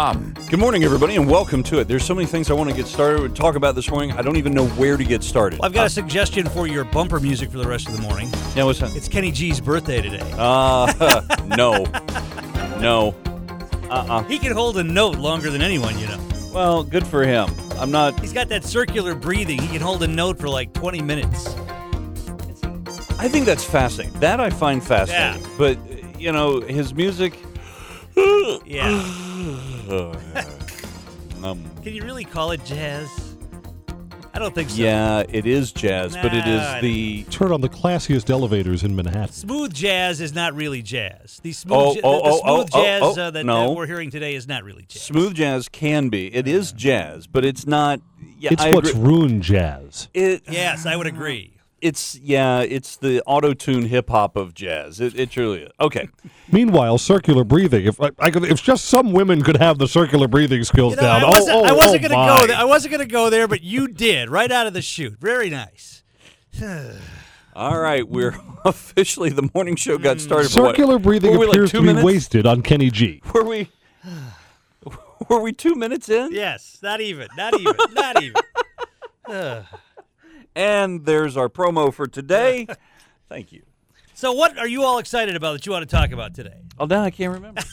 WeatherTech.com. Good morning, everybody, and welcome to it. There's so many things I want to get started with, talk about this morning. I don't even know where to get started. Well, I've got a suggestion for your bumper music for the rest of the morning. Yeah, what's that? It's Kenny G's birthday today. No. He can hold a note longer than anyone, you know. Well, good for him. I'm not... He's got that circular breathing. He can hold a note for like 20 minutes. I think that's fascinating. That I find fascinating. Yeah. But, you know, his music... Yeah. Um, Can you really call it jazz? I don't think so. yeah, it is jazz, but it is Nah, the... Turn on the classiest elevators in Manhattan. Smooth jazz is not really jazz. The smooth, jazz that we're hearing today is not really jazz. Smooth jazz can be. It is jazz, but it's not... Yeah, It's what's ruined jazz. Yes, I would agree. It's the auto-tune hip-hop of jazz. It truly is. Okay. Meanwhile, circular breathing. If just some women could have the circular breathing skills down. I wasn't going to go there. I wasn't going to go there, but you did right out of the chute. Very nice. All right, we're officially the morning show got started. Circular breathing appears to be wasted on Kenny G. Were we 2 minutes in? Yes, not even. And there's our promo for today. Thank you. So what are you all excited about that you want to talk about today? Oh, now I can't remember.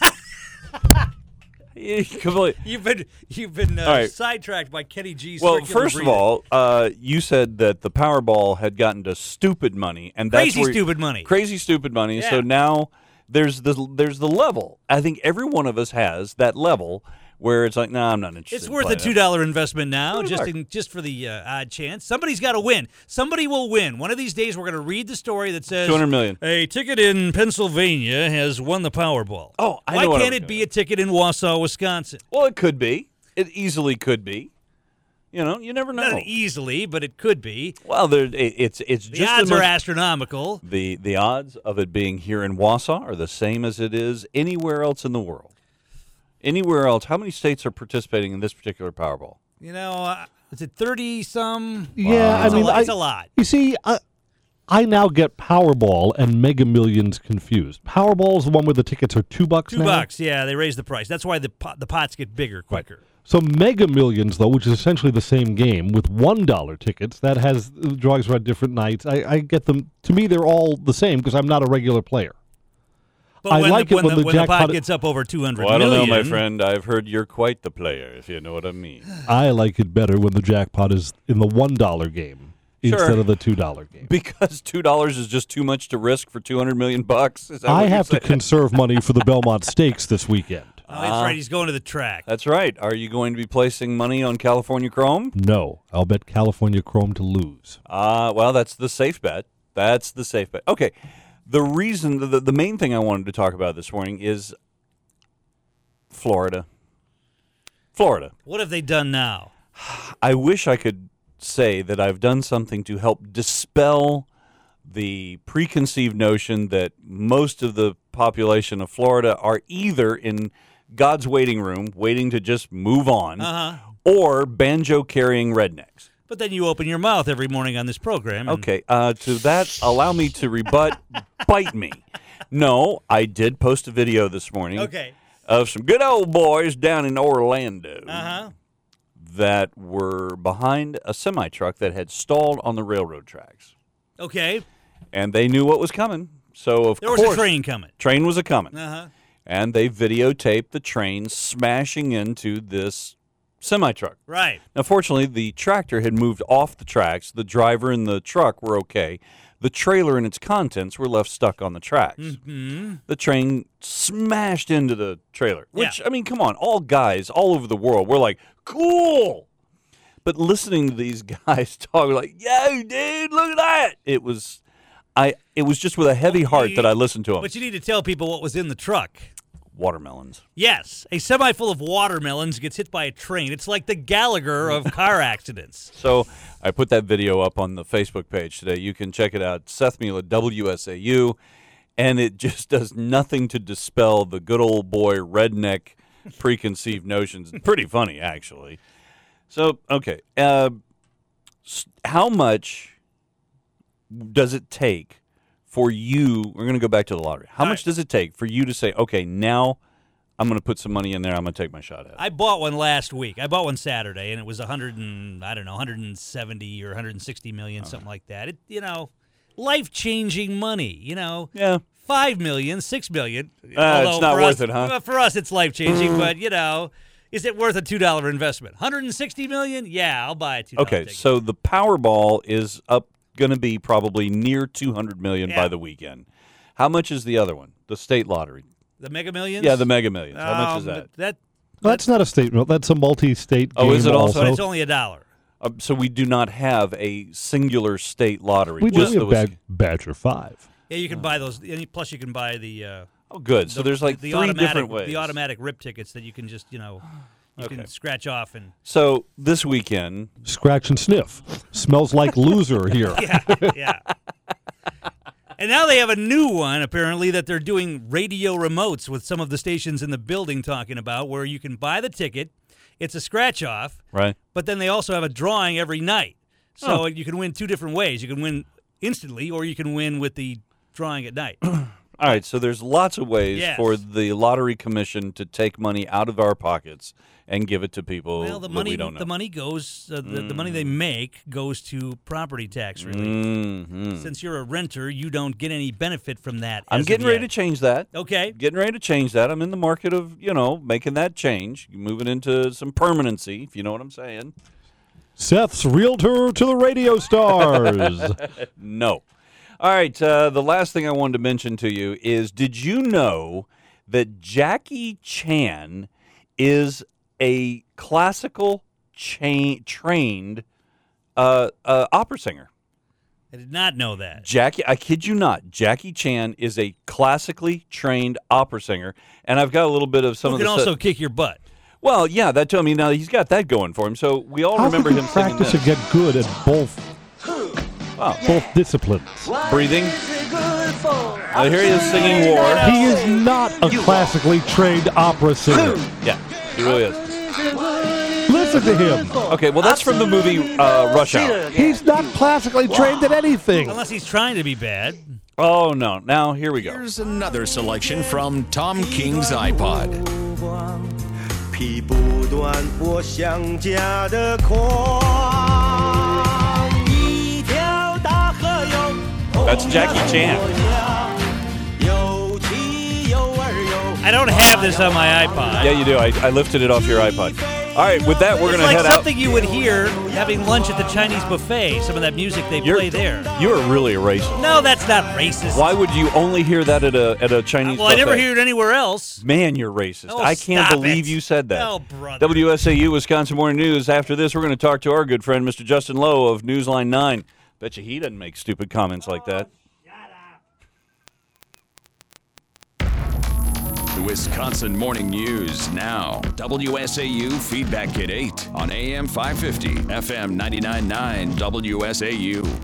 You've been right. sidetracked by Kenny G's. Well, circular first breathing. of all, you said that the Powerball had gotten to stupid money, and that's Crazy stupid money. Crazy stupid money. Yeah. So now there's the level. I think every one of us has that level where it's like, nah, I'm not interested. It's worth a $2 investment now, just for the odd chance. Somebody's got to win. Somebody will win. One of these days, we're going to read the story that says $200 million. A ticket in Pennsylvania has won the Powerball. Oh, I Why know what can't I it was be gonna- a ticket in Wausau, Wisconsin? Well, it could be. It easily could be. You know, you never know. Not easily, but it could be. Well, it's The just odds are astronomical. The odds of it being here in Wausau are the same as it is anywhere else in the world. Anywhere else, how many states are participating in this particular Powerball? You know, is it 30-some? Yeah, It's a lot. You see, I now get Powerball and Mega Millions confused. Powerball is the one where the tickets are $2 now. $2, yeah, they raise the price. That's why the pots get bigger quicker. So Mega Millions, though, which is essentially the same game with $1 tickets, that has drawings on different nights. I get them. To me, they're all the same because I'm not a regular player. But when the jackpot pot gets up over 200 Well, I don't know, million, my friend. I've heard you're quite the player, if you know what I mean. I like it better when the jackpot is in the $1 game instead of the $2 game. Because $2 is just too much to risk for $200 million. Is that I what have you're to saying? conserve money for the Belmont Stakes this weekend. Oh, that's right. He's going to the track. That's right. Are you going to be placing money on California Chrome? No, I'll bet California Chrome to lose. Well, that's the safe bet. Okay. The reason, the main thing I wanted to talk about this morning is Florida. What have they done now? I wish I could say that I've done something to help dispel the preconceived notion that most of the population of Florida are either in God's waiting room, waiting to just move on, or banjo-carrying rednecks. But then you open your mouth every morning on this program. Okay, to that, allow me to rebut, bite me. No, I did post a video this morning of some good old boys down in Orlando that were behind a semi-truck that had stalled on the railroad tracks. Okay. And they knew what was coming, so of course... There was a train coming. Train was a-coming. And they videotaped the train smashing into this semi-truck. Right. Now, fortunately, the tractor had moved off the tracks. The driver and the truck were okay. The trailer and its contents were left stuck on the tracks. Mm-hmm. The train smashed into the trailer, which, I mean, come on, all guys all over the world were like, cool. But listening to these guys talk like, yo, dude, look at that. It was just with a heavy heart that I listened to them. But you need to tell people what was in the truck. Watermelons. Yes, a semi full of watermelons gets hit by a train. It's like the Gallagher of car accidents. So I put that video up on the Facebook page today. You can check it out. Seth Mila, WSAU. And it just does nothing to dispel the good old boy redneck preconceived notions. Pretty funny, actually. So, okay. How much does it take for you? We're going to go back to the lottery. How much does it take for you to say, okay, now I'm going to put some money in there. I'm going to take my shot at it. I bought one last week. I bought one Saturday, and it was 170 or 160 million, something like that. Life-changing money. Yeah. 5 million, 6 million. It's not worth it, huh? Well, for us, it's life-changing, but is it worth a $2 investment? 160 million? Yeah, I'll buy a $2 Okay, ticket. so the Powerball is going to be probably near 200 million by the weekend. How much is the other one? The state lottery. The Mega Millions? Yeah, the Mega Millions. How much is that? That's not a state. That's a multi-state game. Oh, is it also? But it's only $1. So we do not have a singular state lottery. We just do the have Badger 5. Yeah, you can buy those. Plus, you can buy the. Oh, good. So there's like the three different ways. The automatic rip tickets that you can just you can scratch off and. So this weekend, Scratch and sniff. Smells like loser here. Yeah. And now they have a new one, apparently, that they're doing radio remotes with some of the stations in the building talking about, where you can buy the ticket. It's a scratch-off. right? But then they also have a drawing every night. So you can win two different ways. You can win instantly, or you can win with the drawing at night. All right, so there's lots of ways Yes. for the lottery commission to take money out of our pockets and give it to people Well, the that money we don't know. the money goes the money they make goes to property tax relief. Mhm. Since you're a renter, you don't get any benefit from that. I'm as of getting ready to yet. change that. Okay. Getting ready to change that. I'm in the market of, making that change, moving into some permanency, if you know what I'm saying. Seth's realtor to the radio stars. No. All right, the last thing I wanted to mention to you is, did you know that Jackie Chan is a classical trained opera singer? I did not know that. I kid you not, Jackie Chan is a classically trained opera singer, and I've got a little bit of some Who of can the also kick your butt. Well, yeah, that told me now he's got that going for him. So we all How remember can him you singing practice this. and get good at both disciplines? Breathing. Here he is singing War. He is not a classically trained opera singer. Yeah, he really is. Listen to him. Okay, well, that's from the movie Rush Hour. He's not classically trained at anything. Unless he's trying to be bad. Oh, no. Now, here we go. Here's another selection from Tom King's iPod. 劈不断我想家的狂，一条大河有 That's Jackie Chan. 有气有味有 I don't have this on my iPod. Yeah, you do. I lifted it off your iPod. All right, with that, we're going It's to like head out. something you would hear having lunch at the Chinese buffet, some of that music they play there. You're really a racist. No, that's not racist. Why would you only hear that at a Chinese Well, I never buffet? hear it anywhere else. Man, you're racist. Oh, I can't stop believe it. you said that. Oh, brother. WSAU Wisconsin Morning News. After this, we're going to talk to our good friend, Mr. Justin Lowe of Newsline 9. Bet you he doesn't make stupid comments like that. The Wisconsin Morning News now. WSAU Feedback Kit 8 on AM 550, FM 99.9 WSAU.